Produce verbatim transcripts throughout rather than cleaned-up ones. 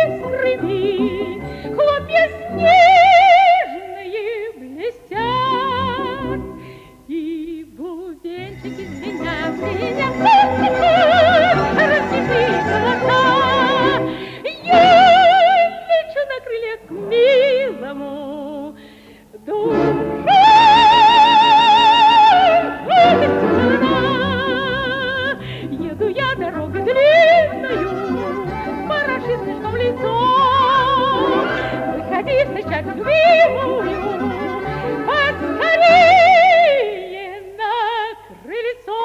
искрыми, хлопья снежные блестят, и бубенчики звенят, звенят, разнесли голоса. Я лечу на крыльях к милому душе. Еду я дорогой длинною, порошит слишком лицо. Выходи встречать любимую, поскорее на крыльцо.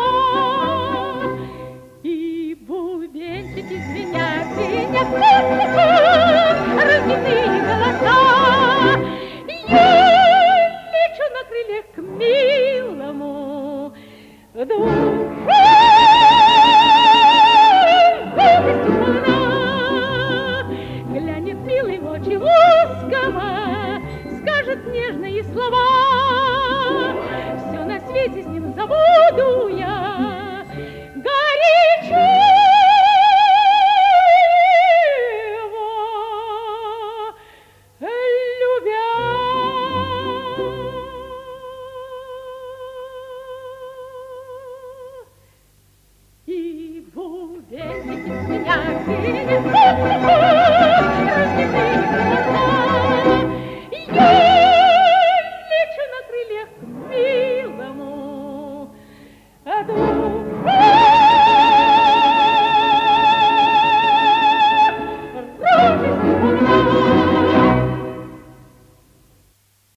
И бубенчики звенят, звенят, разбитые голоса. Я лечу на крыльях к милому душе. Глянет милый в очи ласково, скажет нежные слова.